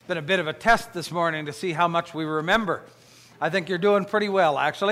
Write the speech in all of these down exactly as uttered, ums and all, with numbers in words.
been a bit of a test this morning to see how much we remember. I think you're doing pretty well, actually.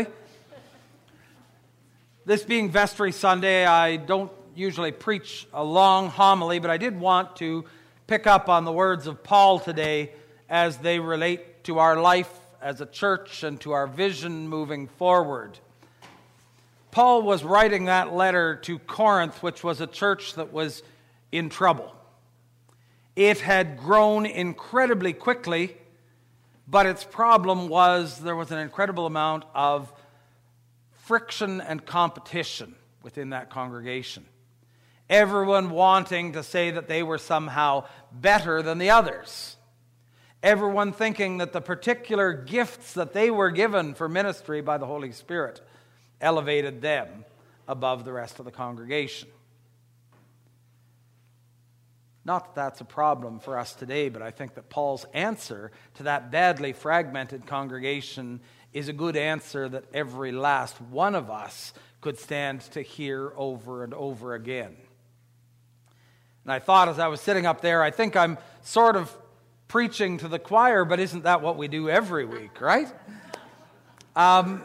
This being Vestry Sunday, I don't usually preach a long homily, but I did want to pick up on the words of Paul today as they relate to our life as a church and to our vision moving forward. Paul was writing that letter to Corinth, which was a church that was in trouble. It had grown incredibly quickly, but its problem was there was an incredible amount of friction and competition within that congregation. Everyone wanting to say that they were somehow better than the others. Everyone thinking that the particular gifts that they were given for ministry by the Holy Spirit elevated them above the rest of the congregation. Not that that's a problem for us today, but I think that Paul's answer to that badly fragmented congregation is a good answer that every last one of us could stand to hear over and over again. And I thought as I was sitting up there, I think I'm sort of preaching to the choir, but isn't that what we do every week, right? Um,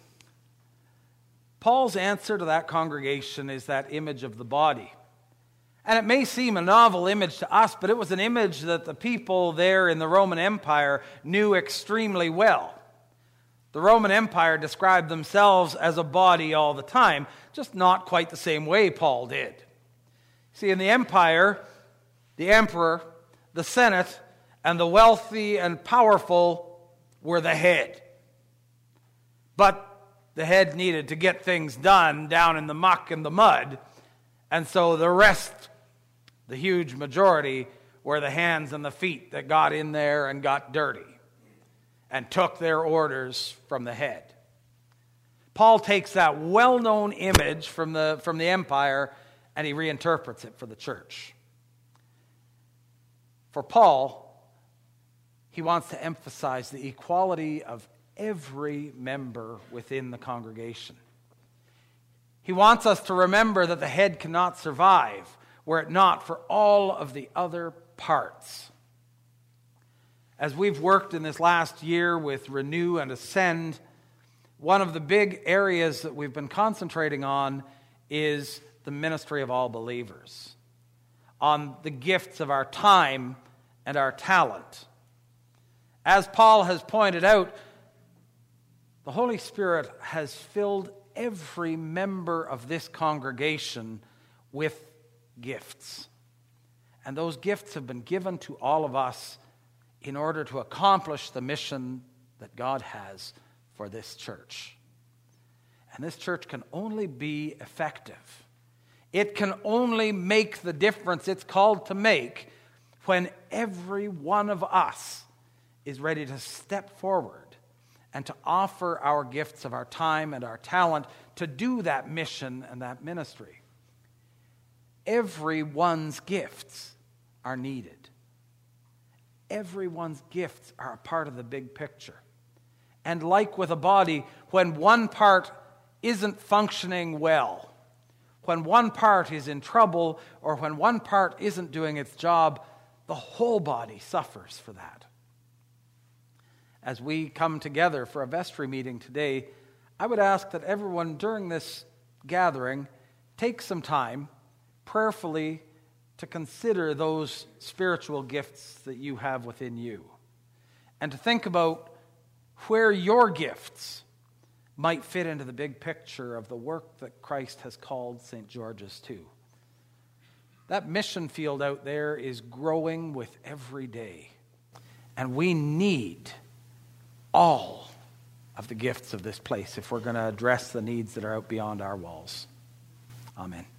Paul's answer to that congregation is that image of the body. And it may seem a novel image to us, but it was an image that the people there in the Roman Empire knew extremely well. The Roman Empire described themselves as a body all the time, just not quite the same way Paul did. See, in the empire, the emperor, the senate, and the wealthy and powerful were the head. But the head needed to get things done down in the muck and the mud, and so the rest, the huge majority, were the hands and the feet that got in there and got dirty and took their orders from the head. Paul takes that well-known image from the, from the empire and he reinterprets it for the church. For Paul, he wants to emphasize the equality of every member within the congregation. He wants us to remember that the head cannot survive were it not for all of the other parts. As we've worked in this last year with Renew and Ascend, one of the big areas that we've been concentrating on is the ministry of all believers, on the gifts of our time and our talent. As Paul has pointed out, the Holy Spirit has filled every member of this congregation with gifts. And those gifts have been given to all of us in order to accomplish the mission that God has for this church. And this church can only be effective. It can only make the difference it's called to make when every one of us is ready to step forward and to offer our gifts of our time and our talent to do that mission and that ministry. Everyone's gifts are needed. Everyone's gifts are a part of the big picture. And like with a body, when one part isn't functioning well, when one part is in trouble, or when one part isn't doing its job, the whole body suffers for that. As we come together for a vestry meeting today, I would ask that everyone during this gathering take some time prayerfully to consider those spiritual gifts that you have within you and to think about where your gifts might fit into the big picture of the work that Christ has called Saint George's to. That mission field out there is growing with every day, and we need all of the gifts of this place if we're going to address the needs that are out beyond our walls. Amen.